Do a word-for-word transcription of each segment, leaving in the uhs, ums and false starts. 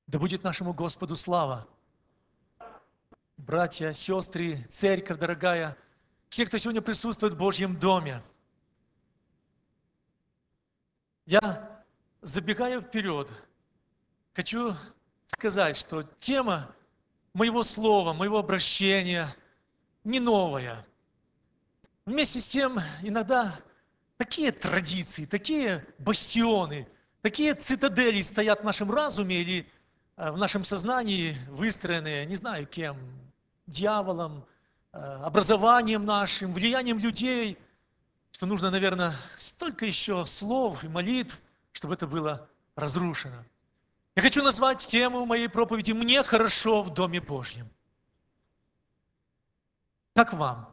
Да будет нашему Господу слава. Братья, сестры, церковь дорогая, все, кто сегодня присутствует в Божьем доме. Я, забегая вперед, хочу сказать, что тема моего слова, моего обращения не новая. Вместе с тем, иногда такие традиции, такие бастионы, такие цитадели стоят в нашем разуме или в нашем сознании, выстроенные, не знаю кем, дьяволом, образованием нашим, влиянием людей, что нужно, наверное, столько еще слов и молитв, чтобы это было разрушено. Я хочу назвать тему моей проповеди «Мне хорошо в Доме Божьем». Как вам?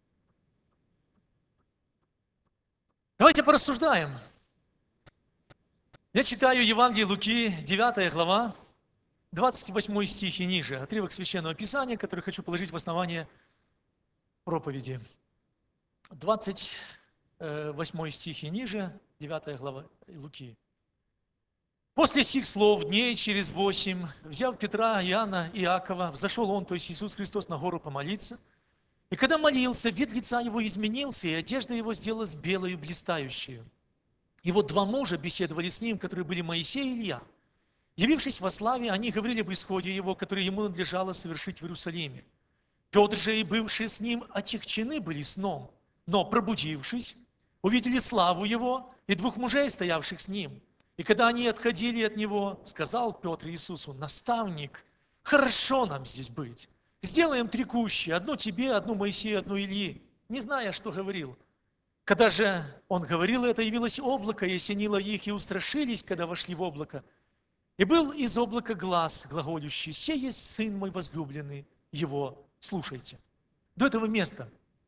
Давайте порассуждаем. Я читаю Евангелие Луки, девятая глава, двадцать восьмой стих и ниже, отрывок Священного Писания, который хочу положить в основание проповеди. двадцать восьмой стих и ниже, девятая глава Луки. «После сих слов дней через восемь, взяв Петра, Иоанна и Иакова, взошел он, то есть Иисус Христос, на гору помолиться. И когда молился, вид лица его изменился, и одежда его сделалась белою, блистающей. И вот два мужа беседовали с ним, которые были Моисей и Илья. Явившись во славе, они говорили об исходе его, который ему надлежало совершить в Иерусалиме. Петр же и бывшие с ним отягчены были сном, но, пробудившись, увидели славу его и двух мужей, стоявших с ним. И когда они отходили от него, сказал Петр Иисусу: «Наставник, хорошо нам здесь быть. Сделаем три кущи, одну тебе, одну Моисею, одну Ильи», не зная, что говорил. Когда же он говорил это, явилось облако и осенило их, и устрашились, когда вошли в облако. И был из облака глас глаголющий: «Сей есть Сын мой возлюбленный, его слушайте». До этого места.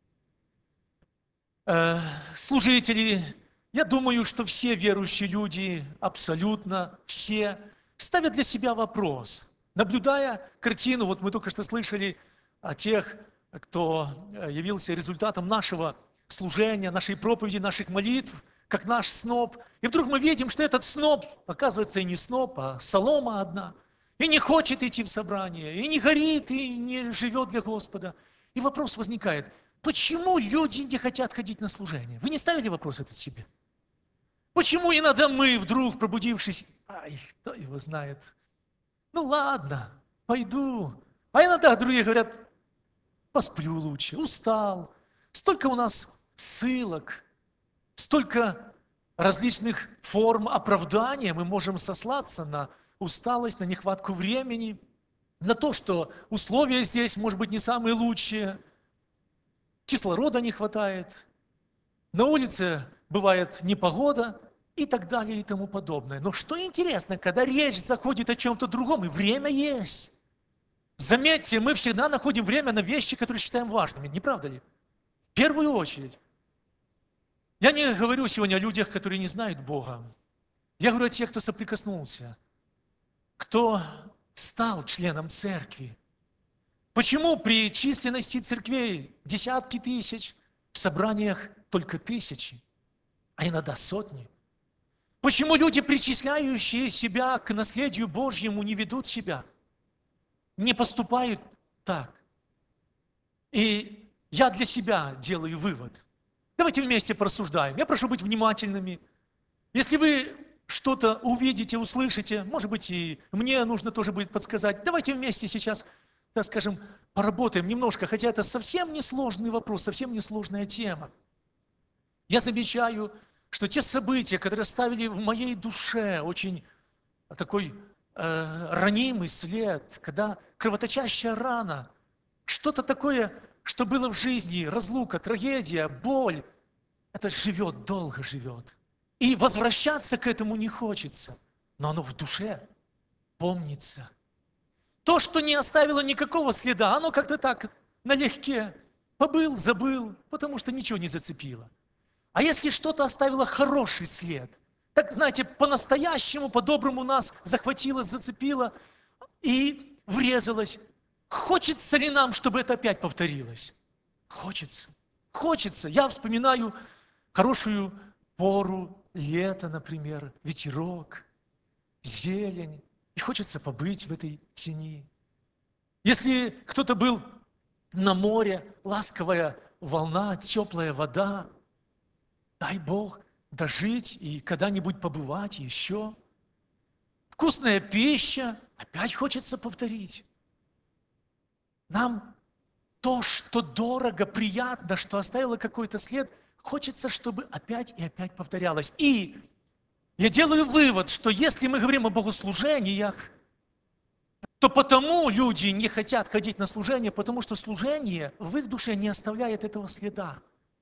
Э, служители, я думаю, что все верующие люди, абсолютно все, ставят для себя вопрос, наблюдая картину. Вот мы только что слышали о тех, кто явился результатом нашего служения, нашей проповеди, наших молитв, как наш сноп. И вдруг мы видим, что этот сноп, оказывается, и не сноп, а солома одна. И не хочет идти в собрание, и не горит, и не живет для Господа. И вопрос возникает: почему люди не хотят ходить на служение? Вы не ставили вопрос этот себе? Почему иногда мы, вдруг пробудившись, ай, кто его знает, ну ладно, пойду. А иногда другие говорят: посплю лучше, устал. Столько у нас ссылок, столько различных форм оправдания. Мы можем сослаться на усталость, на нехватку времени, на то, что условия здесь, может быть, не самые лучшие, кислорода не хватает, на улице бывает непогода и так далее и тому подобное. Но что интересно, когда речь заходит о чем-то другом, и время есть. Заметьте, мы всегда находим время на вещи, которые считаем важными, не правда ли? В первую очередь. Я не говорю сегодня о людях, которые не знают Бога. Я говорю о тех, кто соприкоснулся, кто стал членом церкви. Почему при численности церквей десятки тысяч, в собраниях только тысячи, а иногда сотни? Почему люди, причисляющие себя к наследию Божьему, не ведут себя, не поступают так? И я для себя делаю вывод. Давайте вместе порассуждаем. Я прошу быть внимательными. Если вы что-то увидите, услышите, может быть, и мне нужно тоже будет подсказать. Давайте вместе сейчас, так скажем, поработаем немножко, хотя это совсем несложный вопрос, совсем несложная тема. Я замечаю, что те события, которые оставили в моей душе очень такой э, ранимый след, когда кровоточащая рана, что-то такое, что было в жизни, разлука, трагедия, боль, это живет, долго живет. И возвращаться к этому не хочется, но оно в душе помнится. То, что не оставило никакого следа, оно как-то так налегке побыл, забыл, потому что ничего не зацепило. А если что-то оставило хороший след, так, знаете, по-настоящему, по-доброму нас захватило, зацепило и врезалось, хочется ли нам, чтобы это опять повторилось? Хочется. Хочется. Я вспоминаю хорошую пору, лето, например, ветерок, зелень, и хочется побыть в этой тени. Если кто-то был на море, ласковая волна, теплая вода, дай Бог дожить и когда-нибудь побывать еще. Вкусная пища, опять хочется повторить. Нам то, что дорого, приятно, что оставило какой-то след, хочется, чтобы опять и опять повторялось. И я делаю вывод, что если мы говорим о богослужениях, то потому люди не хотят ходить на служение, потому что служение в их душе не оставляет этого следа.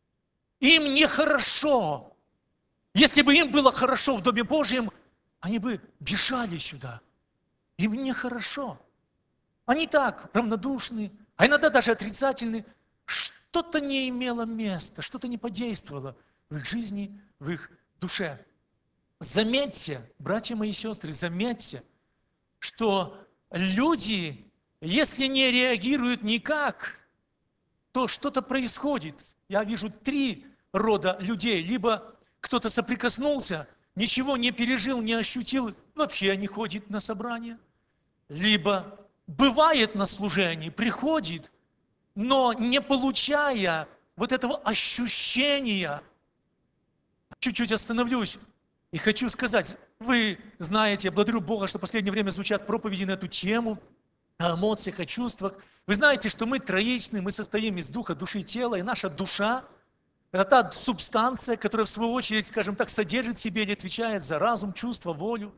Им нехорошо. Если бы им было хорошо в Доме Божьем, они бы бежали сюда. Им нехорошо. Они так равнодушны, а иногда даже отрицательны. Что-то не имело места, что-то не подействовало в их жизни, в их душе. Заметьте, братья мои и сестры, заметьте, что люди, если не реагируют никак, то что-то происходит. Я вижу три рода людей. Либо кто-то соприкоснулся, ничего не пережил, не ощутил, вообще не ходит на собрание. Либо бывает на служении, приходит, но не получая вот этого ощущения. Чуть-чуть остановлюсь и хочу сказать, вы знаете, я благодарю Бога, что в последнее время звучат проповеди на эту тему, о эмоциях, о чувствах. Вы знаете, что мы троичны, мы состоим из духа, души и тела, и наша душа – это та субстанция, которая, в свою очередь, скажем так, содержит в себе или отвечает за разум, чувство, волю.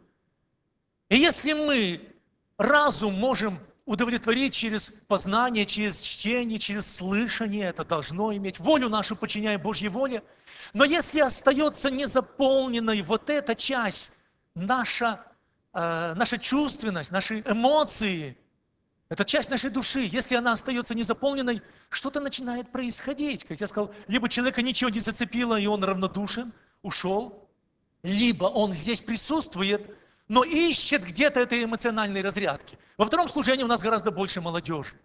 И если мы разум можем удовлетворить через познание, через чтение, через слышание, это должно иметь, волю нашу подчиняя Божьей воле. Но если остается незаполненной вот эта часть, наша, э, наша чувственность, наши эмоции, это часть нашей души, если она остается незаполненной, что-то начинает происходить. Как я сказал, либо человека ничего не зацепило, и он равнодушен, ушел, либо он здесь присутствует, но ищет где-то этой эмоциональной разрядки. Во втором служении у нас гораздо больше молодежи.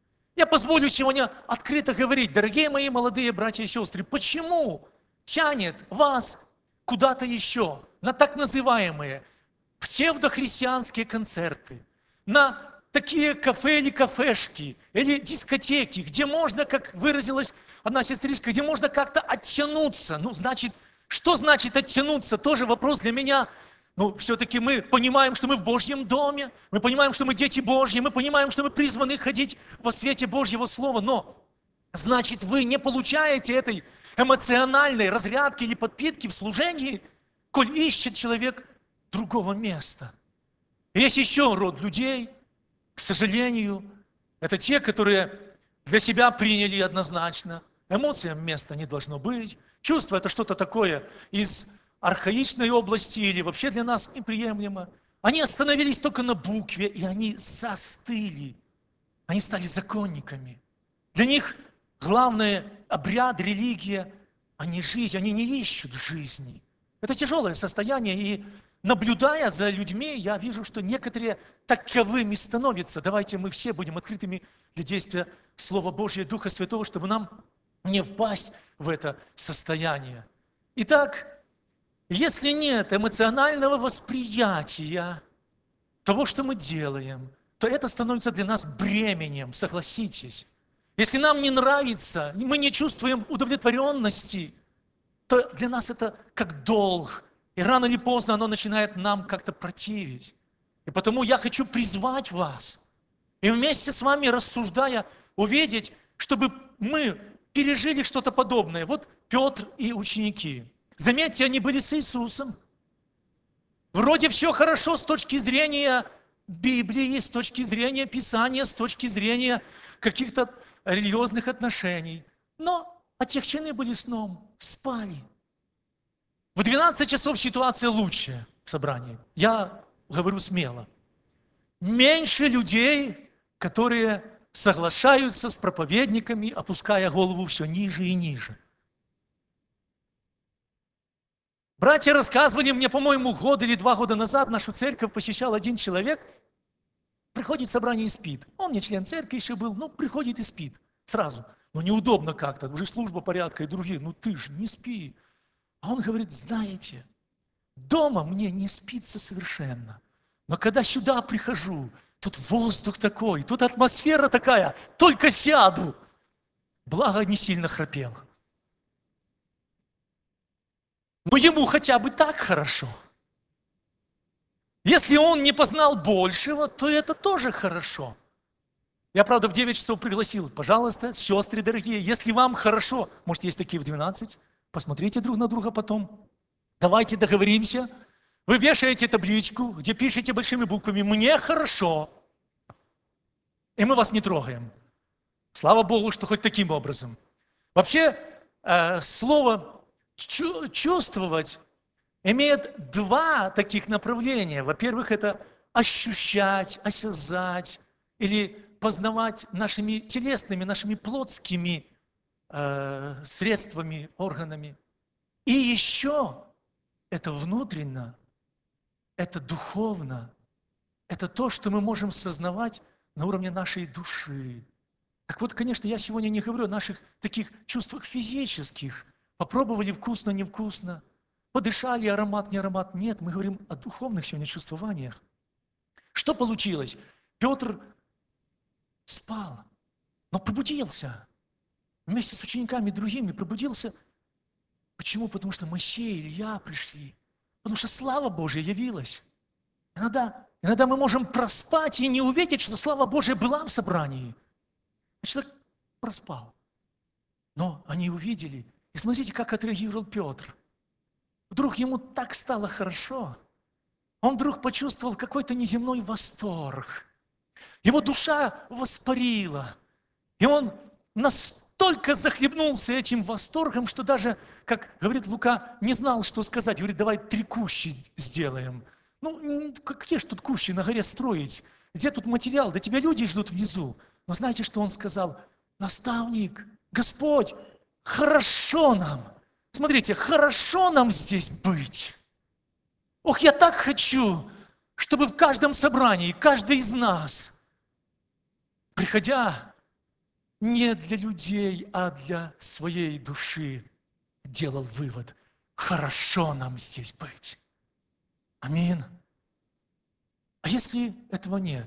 Я позволю сегодня открыто говорить, дорогие мои молодые братья и сестры, почему тянет вас куда-то еще, на так называемые псевдохристианские концерты, на такие кафе или кафешки, или дискотеки, где можно, как выразилась одна сестричка, где можно как-то оттянуться. Ну, значит, что значит оттянуться? Тоже вопрос для меня. Ну, все-таки мы понимаем, что мы в Божьем доме, мы понимаем, что мы дети Божьи, мы понимаем, что мы призваны ходить во свете Божьего Слова, но, значит, вы не получаете этой эмоциональной разрядки или подпитки в служении, коль ищет человек другого места. И есть еще род людей, к сожалению, это те, которые для себя приняли однозначно, эмоциям места не должно быть, чувство – это что-то такое из архаичной области или вообще для нас неприемлемо. Они остановились только на букве, и они застыли. Они стали законниками. Для них главное обряд, религия, а не жизнь. Они не ищут жизни. Это тяжелое состояние, и наблюдая за людьми, я вижу, что некоторые таковыми становятся. Давайте мы все будем открытыми для действия Слова Божьего, Духа Святого, чтобы нам не впасть в это состояние. Итак, если нет эмоционального восприятия того, что мы делаем, то это становится для нас бременем, согласитесь. Если нам не нравится, мы не чувствуем удовлетворенности, то для нас это как долг. И рано или поздно оно начинает нам как-то противить. И потому я хочу призвать вас, и вместе с вами рассуждая, увидеть, чтобы мы пережили что-то подобное. Вот Петр и ученики. Заметьте, они были с Иисусом. Вроде все хорошо с точки зрения Библии, с точки зрения Писания, с точки зрения каких-то религиозных отношений. Но отягчены были сном, спали. В двенадцать часов ситуация лучше в собрании. Я говорю смело. Меньше людей, которые соглашаются с проповедниками, опуская голову все ниже и ниже. Братья рассказывали мне, по-моему, год или два года назад нашу церковь посещал один человек, приходит в собрание и спит. Он не член церкви еще был, но приходит и спит сразу. Ну, неудобно как-то, уже служба порядка и другие. Ну, ты же не спи. А он говорит, знаете, дома мне не спится совершенно, Но когда сюда прихожу, тут воздух такой, тут атмосфера такая, только сяду. Благо, не сильно храпел. Но ему хотя бы так хорошо. Если он не познал большего, то это тоже хорошо. Я, правда, в девять часов пригласил, пожалуйста, сестры дорогие, если вам хорошо, может, есть такие в двенадцать, посмотрите друг на друга потом. Давайте договоримся. Вы вешаете табличку, где пишете большими буквами «Мне хорошо», и мы вас не трогаем. Слава Богу, что хоть таким образом. Вообще, э, слово чу- «чувствовать» имеет два таких направления. Во-первых, это ощущать, осязать или познавать нашими телесными, нашими плотскими э, средствами, органами. И еще это внутренно, это духовно, это то, что мы можем сознавать на уровне нашей души. Так вот, конечно, я сегодня не говорю о наших таких чувствах физических. Попробовали вкусно, невкусно, подышали, аромат, не аромат. Нет, мы говорим о духовных сегодня чувствованиях. Что получилось? Петр спал, но пробудился. Вместе с учениками другими пробудился. Почему? Потому что Моисей и Илья пришли. Потому что слава Божья явилась. Иногда, иногда мы можем проспать и не увидеть, что слава Божья была в собрании. А человек проспал. Но они увидели. И смотрите, как отреагировал Петр. Вдруг ему так стало хорошо. Он вдруг почувствовал какой-то неземной восторг. Его душа воспарила. И он настолько захлебнулся этим восторгом, что даже, как говорит Лука, не знал, что сказать. Говорит, давай три кущи сделаем. Ну, какие ж тут кущи на горе строить? Где тут материал? Да тебя люди ждут внизу. Но знаете, что он сказал? Наставник, Господь, хорошо нам. Смотрите, хорошо нам здесь быть. Ох, я так хочу, чтобы в каждом собрании, каждый из нас, приходя не для людей, а для своей души, делал вывод. Хорошо нам здесь быть. Аминь. А если этого нет?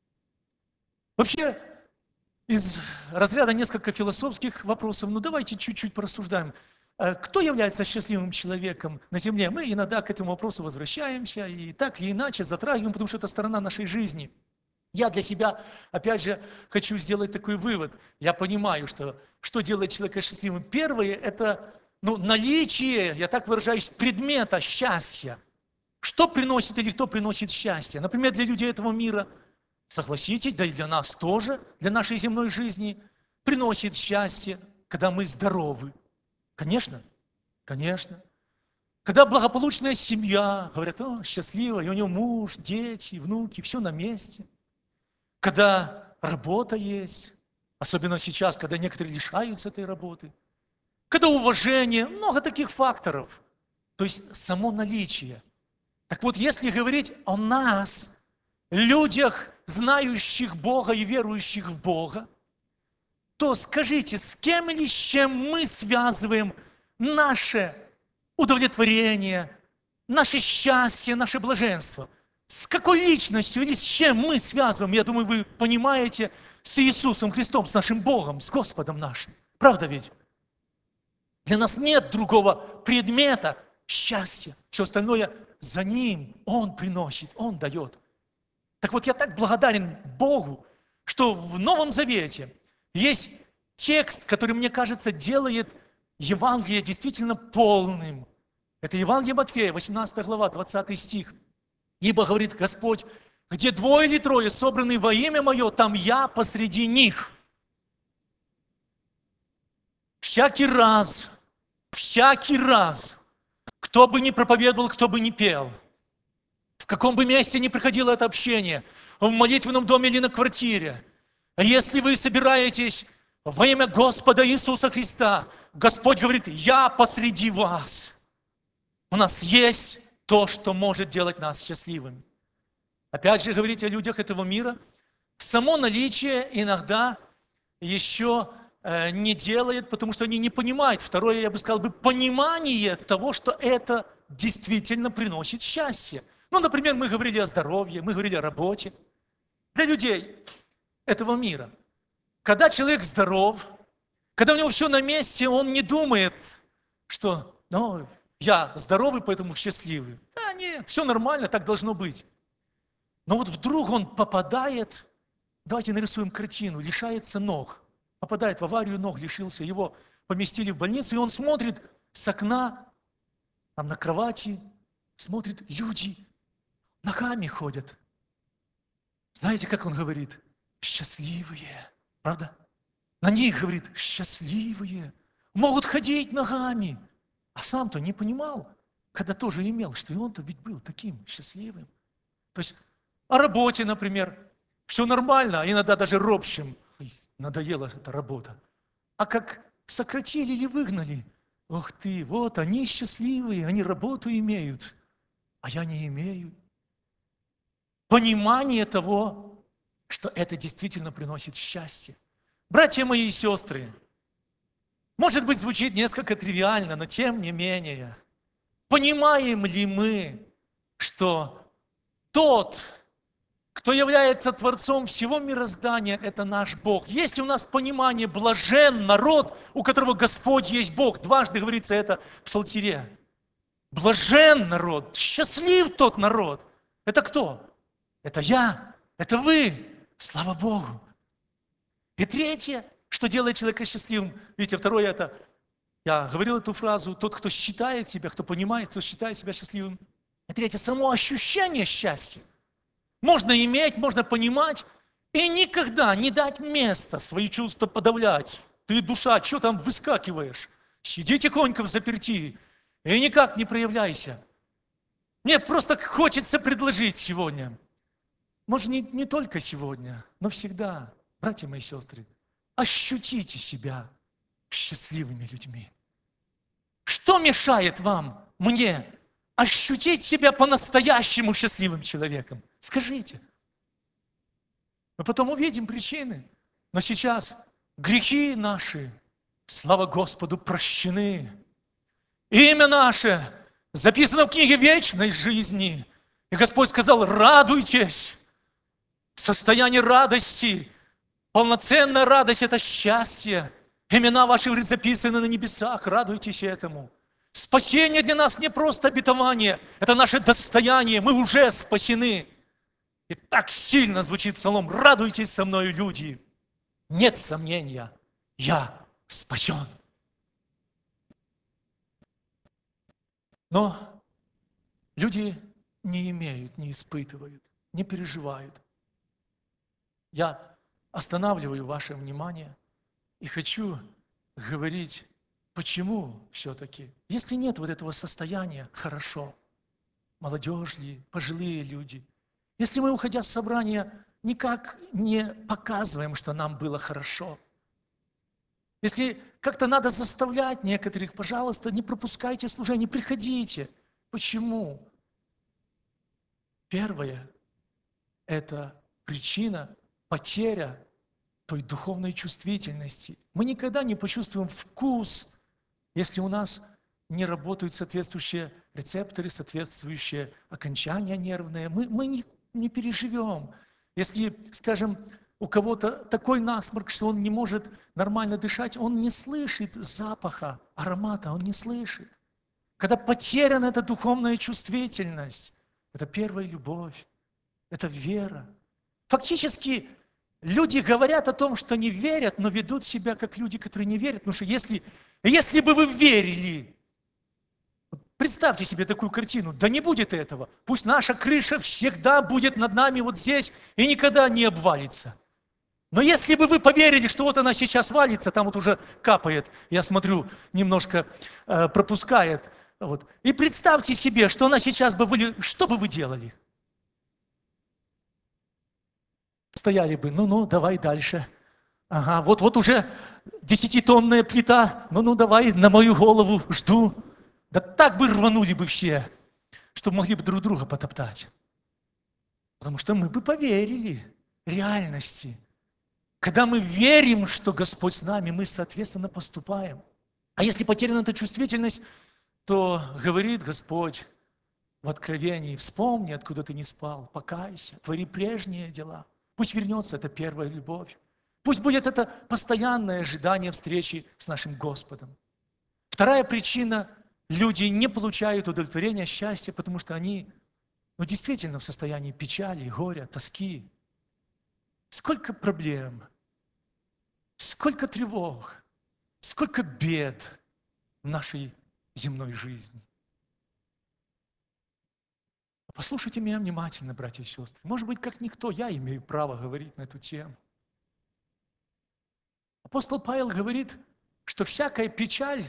Вообще, из разряда несколько философских вопросов, ну давайте чуть-чуть порассуждаем. Кто является счастливым человеком на земле? Мы иногда к этому вопросу возвращаемся и так или иначе затрагиваем, потому что это сторона нашей жизни. Я для себя, опять же, хочу сделать такой вывод. Я понимаю, что, что делает человека счастливым. Первое – это ну, наличие, я так выражаюсь, предмета счастья. Что приносит или кто приносит счастье? Например, для людей этого мира, согласитесь, да и для нас тоже, для нашей земной жизни, приносит счастье, когда мы здоровы. Конечно, конечно. Когда благополучная семья, говорят, о, счастливая, и у него муж, дети, внуки, все на месте. Когда работа есть, особенно сейчас, когда некоторые лишаются этой работы. Когда уважение, много таких факторов. То есть само наличие. Так вот, если говорить о нас, людях, знающих Бога и верующих в Бога, то скажите, с кем или с чем мы связываем наше удовлетворение, наше счастье, наше блаженство? С какой личностью или с чем мы связываем? Я думаю, вы понимаете, с Иисусом Христом, с нашим Богом, с Господом нашим. Правда ведь? Для нас нет другого предмета счастья. Все остальное за Ним. Он приносит, Он дает. Так вот, я так благодарен Богу, что в Новом Завете есть текст, который, мне кажется, делает Евангелие действительно полным. Это Евангелие Матфея, восемнадцатая глава, двадцатый стих. Ибо, говорит Господь, где двое или трое собраны во имя Мое, там Я посреди них. Всякий раз, всякий раз, кто бы ни проповедовал, кто бы ни пел, в каком бы месте ни приходило это общение, в молитвенном доме или на квартире, а если вы собираетесь во имя Господа Иисуса Христа, Господь говорит, я посреди вас. У нас есть то, что может делать нас счастливыми. Опять же, говорить о людях этого мира, само наличие иногда еще э, не делает, потому что они не понимают. Второе, я бы сказал, бы, понимание того, что это действительно приносит счастье. Ну, например, мы говорили о здоровье, мы говорили о работе. Для людей этого мира. Когда человек здоров, когда у него все на месте, он не думает, что ну, я здоровый, поэтому счастливый. Да нет, все нормально, так должно быть. Но вот вдруг он попадает, давайте нарисуем картину, лишается ног, попадает в аварию, ног лишился, его поместили в больницу, и он смотрит с окна, там на кровати, смотрит, люди ногами ходят. Знаете, как он говорит? Счастливые. Правда? На них, говорит, счастливые. Могут ходить ногами. А сам-то не понимал, когда тоже имел, что и он-то ведь был таким счастливым. То есть о работе, например, все нормально, а иногда даже робщим. Ой, надоела эта работа. А как сократили или выгнали, ох ты, вот они счастливые, они работу имеют, а я не имею. Понимание того, что это действительно приносит счастье. Братья мои и сестры, может быть, звучит несколько тривиально, но тем не менее, понимаем ли мы, что тот, кто является Творцом всего мироздания, это наш Бог? Есть ли у нас понимание, блажен народ, у которого Господь есть Бог? Дважды говорится это в Псалтире. Блажен народ, счастлив тот народ. Это кто? Это я, это вы. Слава Богу. И третье, что делает человека счастливым. Видите, второе это, я говорил эту фразу, тот, кто считает себя, кто понимает, кто считает себя счастливым. И третье, само ощущение счастья. Можно иметь, можно понимать, и никогда не дать места свои чувства подавлять. Ты, душа, что там выскакиваешь? Сиди тихонько взаперти и никак не проявляйся. Мне просто хочется предложить сегодня. Может, не, не только сегодня, но всегда, братья мои и сестры, ощутите себя счастливыми людьми. Что мешает вам, мне, ощутить себя по-настоящему счастливым человеком? Скажите. Мы потом увидим причины. Но сейчас грехи наши, слава Господу, прощены. Имя наше записано в книге вечной жизни. И Господь сказал, радуйтесь. Состояние радости, полноценная радость – это счастье. Имена ваши записаны на небесах, радуйтесь этому. Спасение для нас не просто обетование, это наше достояние, мы уже спасены. И так сильно звучит псалом, радуйтесь со мною, люди. Нет сомнения, я спасен. Но люди не имеют, не испытывают, не переживают. Я останавливаю ваше внимание и хочу говорить, почему все-таки, если нет вот этого состояния, хорошо, молодежь ли, пожилые люди, если мы, уходя с собрания, никак не показываем, что нам было хорошо, если как-то надо заставлять некоторых, пожалуйста, не пропускайте служение, приходите. Почему? Первое – это причина, потеря той духовной чувствительности. Мы никогда не почувствуем вкус, если у нас не работают соответствующие рецепторы, соответствующие окончания нервные. Мы, мы не, не переживем. Если, скажем, у кого-то такой насморк, что он не может нормально дышать, он не слышит запаха, аромата, он не слышит. Когда потеряна эта духовная чувствительность, это первая любовь, это вера. Фактически, люди говорят о том, что не верят, но ведут себя как люди, которые не верят. Потому что если, если бы вы верили, представьте себе такую картину, да не будет этого. Пусть наша крыша всегда будет над нами вот здесь и никогда не обвалится. Но если бы вы поверили, что вот она сейчас валится, там вот уже капает, я смотрю, немножко э, пропускает. Вот. И представьте себе, что она сейчас бы вылила, что бы вы делали? Стояли бы, ну-ну, давай дальше. Ага, вот-вот уже десятитонная плита, ну-ну, давай на мою голову, жду. Да так бы рванули бы все, чтобы могли бы друг друга потоптать. Потому что мы бы поверили реальности. Когда мы верим, что Господь с нами, мы, соответственно, поступаем. А если потеряна эта чувствительность, то говорит Господь, в Откровении, вспомни, откуда ты не спал, покайся, твори прежние дела. Пусть вернется эта первая любовь. Пусть будет это постоянное ожидание встречи с нашим Господом. Вторая причина – люди не получают удовлетворения, счастья, потому что они ну, действительно в состоянии печали, горя, тоски. Сколько проблем, сколько тревог, сколько бед в нашей земной жизни. Послушайте меня внимательно, братья и сестры. Может быть, как никто, я имею право говорить на эту тему. Апостол Павел говорит, что всякая печаль,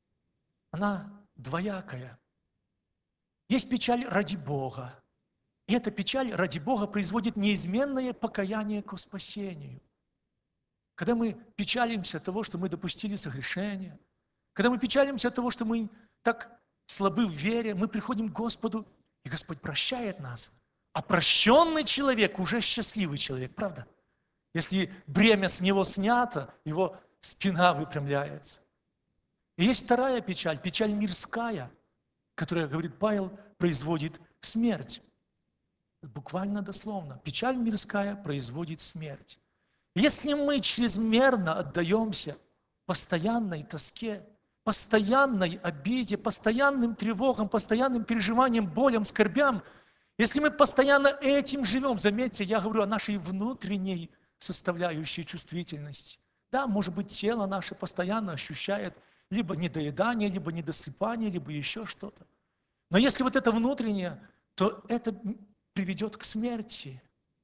она двоякая. Есть печаль ради Бога. И эта печаль ради Бога производит неизменное покаяние к спасению. Когда мы печалимся от того, что мы допустили согрешение, когда мы печалимся от того, что мы так слабы в вере, мы приходим к Господу, и Господь прощает нас. А прощенный человек уже счастливый человек, правда? Если бремя с него снято, его спина выпрямляется. И есть вторая печаль, печаль мирская, которая, говорит Павел, производит смерть. Буквально дословно. Печаль мирская производит смерть. Если мы чрезмерно отдаемся постоянной тоске, постоянной обиде, постоянным тревогам, постоянным переживаниям, болям, скорбям, если мы постоянно этим живем, заметьте, я говорю о нашей внутренней составляющей чувствительности. Да, может быть, тело наше постоянно ощущает либо недоедание, либо недосыпание, либо еще что-то. Но если вот это внутреннее, то это приведет к смерти.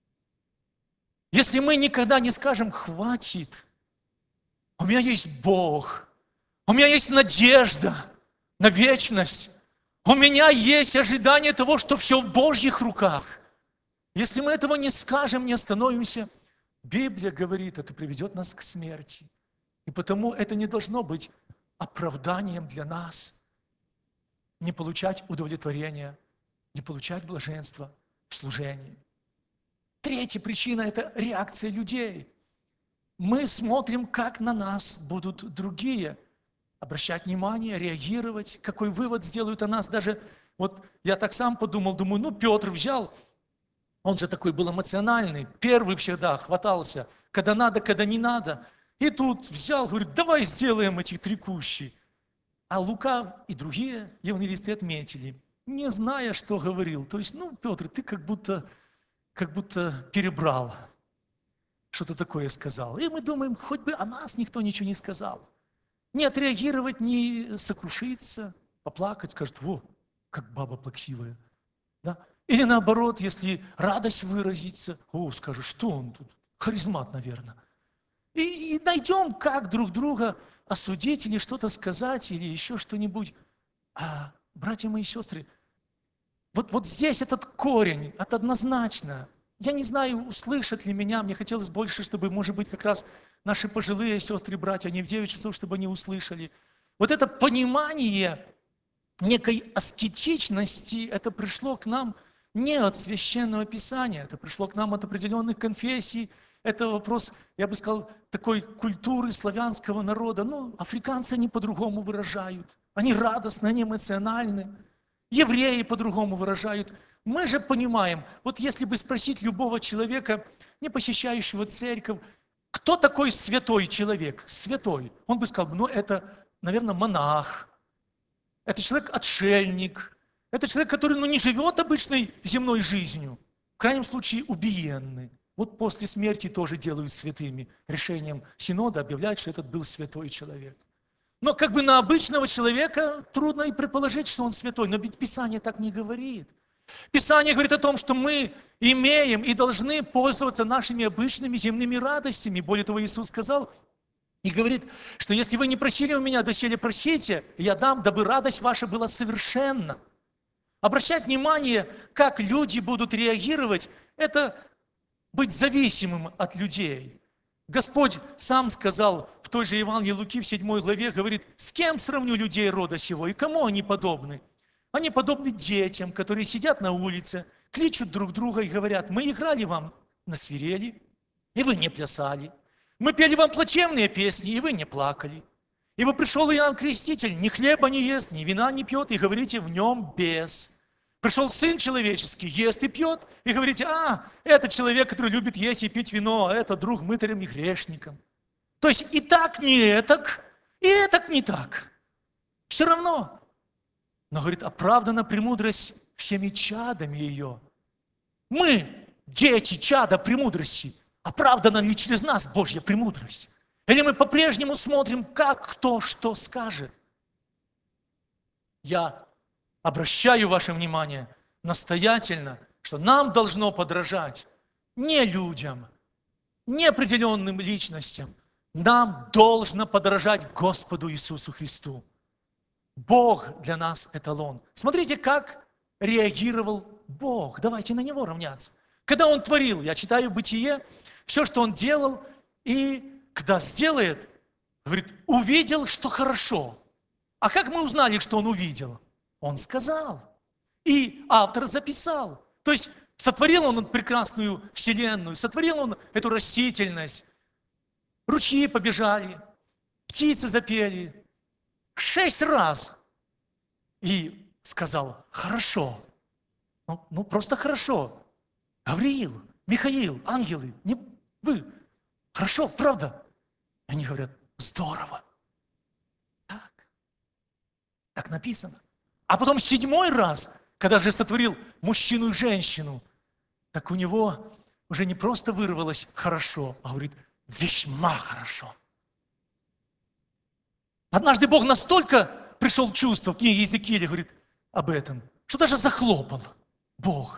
Если мы никогда не скажем «хватит», у меня есть Бог, у меня есть надежда на вечность, у меня есть ожидание того, что все в Божьих руках. Если мы этого не скажем, не остановимся, Библия говорит, это приведет нас к смерти. И потому это не должно быть оправданием для нас не получать удовлетворения, не получать блаженства в служении. Третья причина – это реакция людей. Мы смотрим, как на нас будут другие обращать внимание, реагировать, какой вывод сделают о нас. Даже вот я так сам подумал, думаю, ну Петр взял, он же такой был эмоциональный, первый всегда хватался, когда надо, когда не надо. И тут взял, говорит, давай сделаем эти три кущи. А Лука и другие евангелисты отметили, не зная, что говорил. То есть, ну, Петр, ты как будто, как будто перебрал, что-то такое сказал. И мы думаем, хоть бы о нас никто ничего не сказал. Не отреагировать, не сокрушиться, поплакать, скажет, во, как баба плаксивая. Да? Или наоборот, если радость выразится, о, скажет, что он тут, харизмат, наверное. И, и найдем, как друг друга осудить или что-то сказать, или еще что-нибудь. А, братья мои сестры, вот, вот здесь этот корень, это однозначно. Я не знаю, услышат ли меня, мне хотелось больше, чтобы, может быть, как раз наши пожилые сестры и братья, они в девять часов, чтобы они услышали. Вот это понимание некой аскетичности, это пришло к нам не от Священного Писания, это пришло к нам от определенных конфессий. Это вопрос, я бы сказал, такой культуры славянского народа. Ну, африканцы они по-другому выражают. Они радостны, они эмоциональны. Евреи по-другому выражают. Мы же понимаем, вот если бы спросить любого человека, не посещающего церковь, кто такой святой человек? Святой. Он бы сказал, ну это, наверное, монах. Это человек-отшельник. Это человек, который ну, не живет обычной земной жизнью. В крайнем случае убиенный. Вот после смерти тоже делают святыми. Решением Синода объявляют, что этот был святой человек. Но как бы на обычного человека трудно и предположить, что он святой. Но ведь Писание так не говорит. Писание говорит о том, что мы имеем и должны пользоваться нашими обычными земными радостями. Более того, Иисус сказал и говорит, что если вы не просили у меня, доселе просите, я дам, дабы радость ваша была совершенна. Обращать внимание, как люди будут реагировать, это быть зависимым от людей. Господь сам сказал в той же Евангелии Луки в седьмой главе, говорит, с кем сравню людей рода сего и кому они подобны? Они подобны детям, которые сидят на улице, кличут друг друга и говорят, мы играли вам на свирели, и вы не плясали. Мы пели вам плачевные песни, и вы не плакали. Ибо пришел Иоанн Креститель, ни хлеба не ест, ни вина не пьет, и говорите, в нем бес. Пришел Сын Человеческий, ест и пьет, и говорите, а, это человек, который любит есть и пить вино, а это друг мытарям и грешникам. То есть и так не этак, и этак не так. Все равно. Но, говорит, оправдана премудрость всеми чадами ее. Мы, дети, чада премудрости, оправдана ли через нас Божья премудрость? Или мы по-прежнему смотрим, как кто что скажет? Я обращаю ваше внимание настоятельно, что нам должно подражать не людям, не определенным личностям. Нам должно подражать Господу Иисусу Христу. Бог для нас эталон. Смотрите, как реагировал Бог. Давайте на Него равняться. Когда Он творил, я читаю Бытие, все, что Он делал, и когда сделает, говорит, увидел, что хорошо. А как мы узнали, что Он увидел? Он сказал. И автор записал. То есть сотворил Он прекрасную вселенную, сотворил Он эту растительность. Ручьи побежали, птицы запели. Шесть раз. И сказал, хорошо. Ну, ну просто хорошо. Гавриил, Михаил, ангелы, не вы. Хорошо, правда? Они говорят, здорово. Так. Так написано. А потом седьмой раз, когда же сотворил мужчину и женщину, так у него уже не просто вырвалось хорошо, а говорит, весьма хорошо. Однажды Бог настолько пришел в чувство, в книге Иезекииля говорит об этом, что даже захлопал Бог.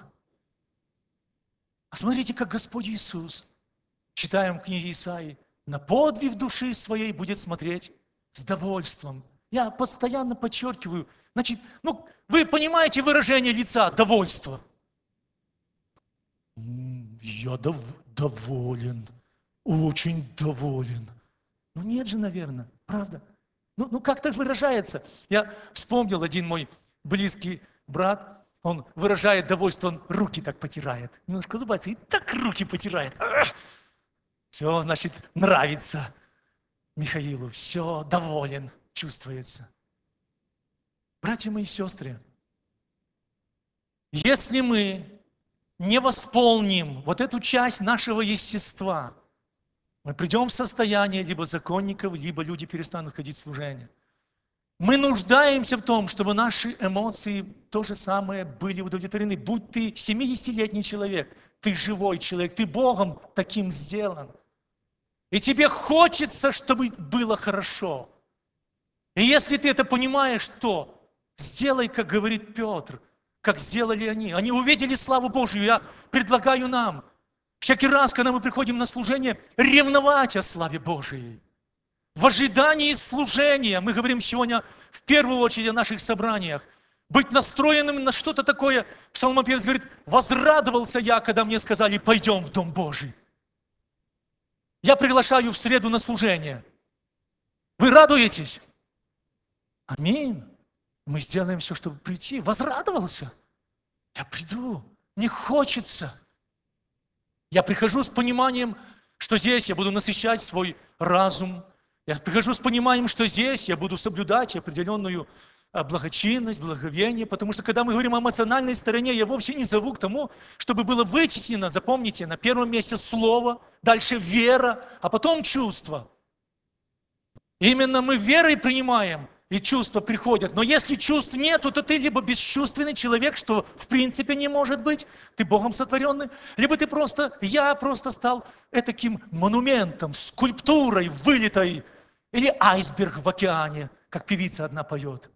А смотрите, как Господь Иисус, читаем в книге Исаии, на подвиг души своей будет смотреть с довольством. Я постоянно подчеркиваю, значит, ну, вы понимаете выражение лица довольство? Я дов, доволен, очень доволен. Ну нет же, наверное, правда? Ну, ну как так выражается? Я вспомнил один мой близкий брат, он выражает довольство, он руки так потирает. Немножко улыбается и так руки потирает. Все, значит, нравится Михаилу, все, доволен, чувствуется. Братья мои и сестры, если мы не восполним вот эту часть нашего естества, мы придем в состояние либо законников, либо люди перестанут ходить в служение. Мы нуждаемся в том, чтобы наши эмоции то же самое были удовлетворены. Будь ты семидесятилетний человек, ты живой человек, ты Богом таким сделан. И тебе хочется, чтобы было хорошо. И если ты это понимаешь, то сделай, как говорит Петр, как сделали они. Они увидели славу Божию. Я предлагаю нам всякий раз, когда мы приходим на служение, ревновать о славе Божией. В ожидании служения, мы говорим сегодня в первую очередь о наших собраниях, быть настроенным на что-то такое. Псалмопевец говорит, возрадовался я, когда мне сказали, пойдем в Дом Божий. Я приглашаю в среду на служение. Вы радуетесь? Аминь. Мы сделаем все, чтобы прийти. Возрадовался. Я приду. Мне хочется. Я прихожу с пониманием, что здесь я буду насыщать свой разум. Я прихожу с пониманием, что здесь я буду соблюдать определенную благочинность, благоговение, потому что когда мы говорим о эмоциональной стороне, я вовсе не зову к тому, чтобы было вытеснено, запомните, на первом месте слово, дальше вера, а потом чувство. Именно мы верой принимаем, и чувства приходят. Но если чувств нету, то ты либо бесчувственный человек, что в принципе не может быть, ты Богом сотворенный, либо ты просто, я просто стал этаким монументом, скульптурой вылитой, или айсберг в океане, как певица одна поет.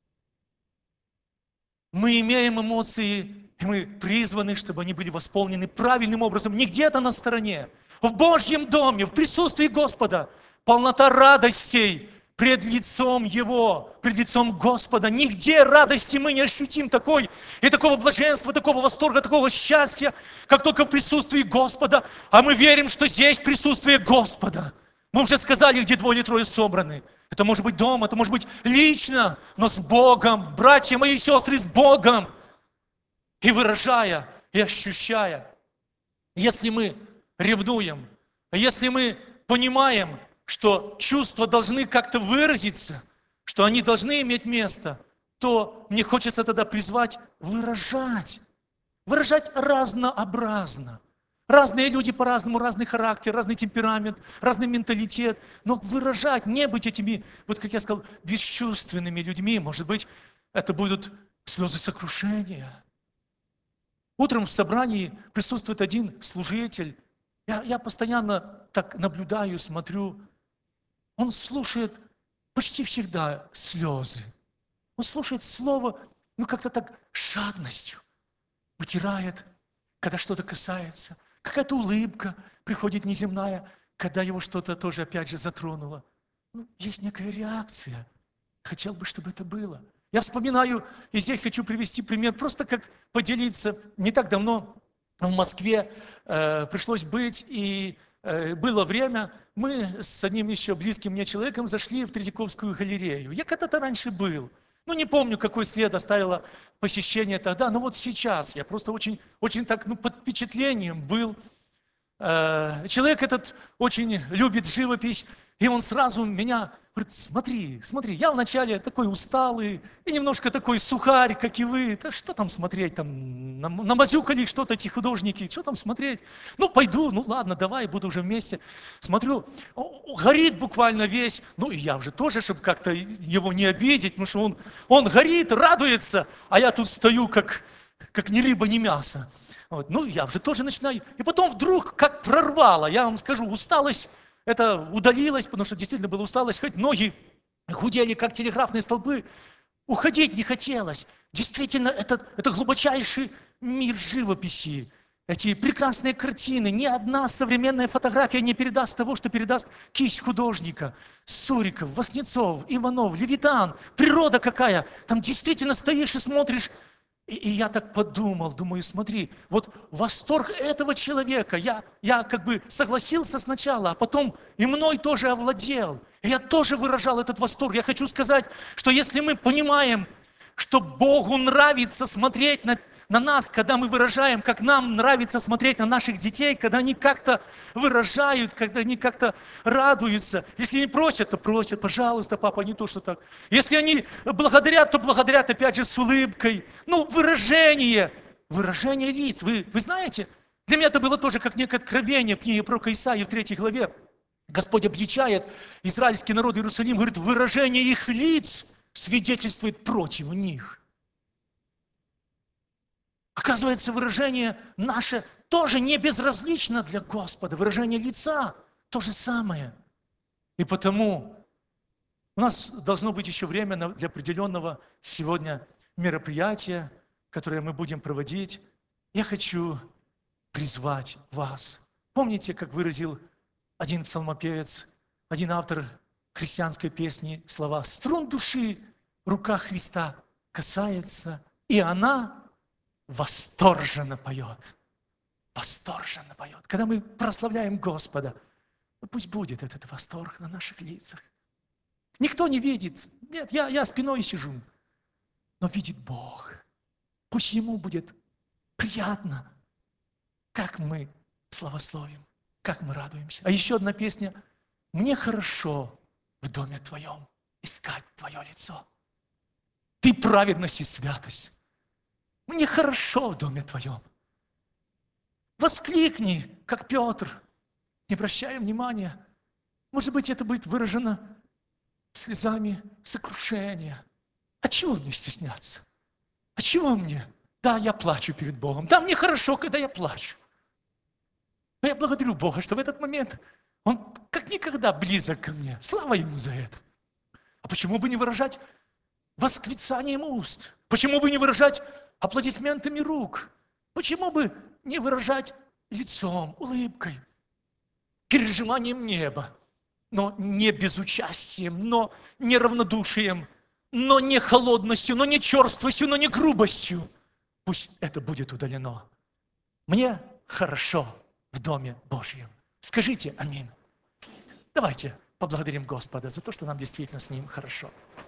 Мы имеем эмоции, и мы призваны, чтобы они были восполнены правильным образом, не где-то на стороне, в Божьем доме, в присутствии Господа, полнота радостей пред лицом Его, пред лицом Господа. Нигде радости мы не ощутим такой, и такого блаженства, такого восторга, такого счастья, как только в присутствии Господа. А мы верим, что здесь присутствие Господа. Мы уже сказали, где двое или трое собраны. Это может быть дом, это может быть лично, но с Богом, братья мои и сестры, с Богом. И выражая, и ощущая. Если мы ревнуем, если мы понимаем, что чувства должны как-то выразиться, что они должны иметь место, то мне хочется тогда призвать выражать. Выражать разнообразно. Разные люди по-разному, разный характер, разный темперамент, разный менталитет. Но выражать, не быть этими, вот как я сказал, бесчувственными людьми. Может быть, это будут слезы сокрушения. Утром в собрании присутствует один служитель. Я, я постоянно так наблюдаю, смотрю. Он слушает почти всегда слезы. Он слушает слово, ну как-то так с жадностью. Вытирает, когда что-то касается. Какая-то улыбка приходит неземная, когда его что-то тоже опять же затронуло. Ну, есть некая реакция. Хотел бы, чтобы это было. Я вспоминаю, и здесь хочу привести пример, просто как поделиться. Не так давно в Москве э, пришлось быть, и э, было время, мы с одним еще близким мне человеком зашли в Третьяковскую галерею. Я когда-то раньше был. Ну, не помню, какой след оставило посещение тогда, но вот сейчас я просто очень, очень так, ну, под впечатлением был. Э, человек этот очень любит живопись, и он сразу меня говорит: смотри, смотри, я вначале такой усталый, и немножко такой сухарь, как и вы. Да что там смотреть, там нам- намазюкали что-то эти художники, что там смотреть? Ну, пойду, ну ладно, давай, буду уже вместе. Смотрю, о- о, горит буквально весь, ну и я уже тоже, чтобы как-то его не обидеть, потому что он, он горит, радуется, а я тут стою, как, как ни рыба, ни мясо. Вот, ну, я уже тоже начинаю. И потом вдруг как прорвало, я вам скажу, усталость, это удалилось, потому что действительно была усталость, хоть ноги гудели, как телеграфные столбы, уходить не хотелось. Действительно, это, это глубочайший мир живописи. Эти прекрасные картины, ни одна современная фотография не передаст того, что передаст кисть художника. Суриков, Васнецов, Иванов, Левитан, природа какая. Там действительно стоишь и смотришь. И, и я так подумал, думаю, смотри, вот восторг этого человека, я, я как бы согласился сначала, а потом и мной тоже овладел. И я тоже выражал этот восторг. Я хочу сказать, что если мы понимаем, что Богу нравится смотреть на, на нас, когда мы выражаем, как нам нравится смотреть на наших детей, когда они как-то выражают, когда они как-то радуются. Если не просят, то просят, пожалуйста, папа, не то, что так. Если они благодарят, то благодарят опять же с улыбкой. Ну, выражение, выражение лиц. Вы, вы знаете, для меня это было тоже как некое откровение в книге пророка Исаии в третьей главе. Господь обличает израильский народ Иерусалим, говорит, выражение их лиц свидетельствует против них. Оказывается, выражение наше тоже не безразлично для Господа. Выражение лица то же самое. И потому у нас должно быть еще время для определенного сегодня мероприятия, которое мы будем проводить. Я хочу призвать вас. Помните, как выразил один псалмопевец, один автор христианской песни слова: «Струн души рука Христа касается, и она восторженно поет». Восторженно поет. Когда мы прославляем Господа, ну пусть будет этот восторг на наших лицах. Никто не видит. Нет, я, я спиной сижу. Но видит Бог. Пусть Ему будет приятно, как мы славословим, как мы радуемся. А еще одна песня. «Мне хорошо в доме Твоем искать Твое лицо. Ты праведность и святость. Мне хорошо в доме Твоем». Воскликни, как Петр, не обращая внимания. Может быть, это будет выражено слезами сокрушения. А чего мне стесняться? А чего мне? Да, я плачу перед Богом. Да, мне хорошо, когда я плачу. Но я благодарю Бога, что в этот момент Он как никогда близок ко мне. Слава Ему за это. А почему бы не выражать восклицанием уст? Почему бы не выражать аплодисментами рук? Почему бы не выражать лицом, улыбкой, переживанием неба, но не безучастием, но не равнодушием, но не холодностью, но не черствостью, но не грубостью? Пусть это будет удалено. Мне хорошо в Доме Божьем. Скажите аминь. Давайте поблагодарим Господа за то, что нам действительно с Ним хорошо.